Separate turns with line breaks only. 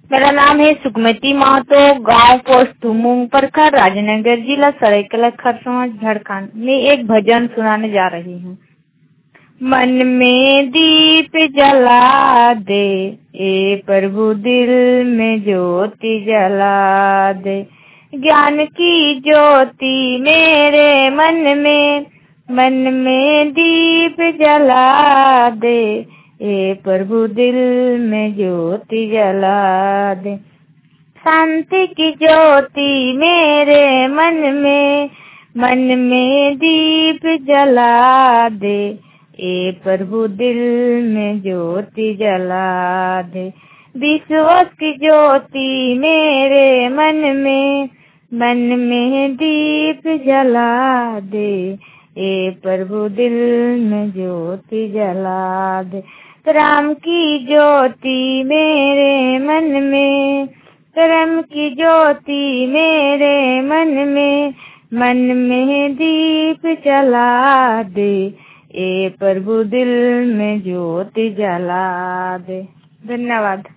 मेरा नाम है सुकमती महतो, गांव पोस्ट तुमुंग प्रखंड, राजनगर जिला, सरायकेला खरसावां, झारखंड। मैं एक भजन सुनाने जा रही हूँ। मन में दीप जला दे, ए प्रभु दिल में ज्योति जला दे। ज्ञान की ज्योति मेरे मन में दीप जला दे, ए प्रभु दिल में ज्योति जला दे। शांति की ज्योति मेरे मन में दीप जला दे, ए प्रभु दिल में ज्योति जला दे। विश्वास की ज्योति मेरे मन में दीप जला दे, ए प्रभु दिल में ज्योति जला दे। राम की ज्योति मेरे कर्म की ज्योति मेरे मन में दीप जला दे, ए प्रभु दिल में ज्योति जला दे। धन्यवाद।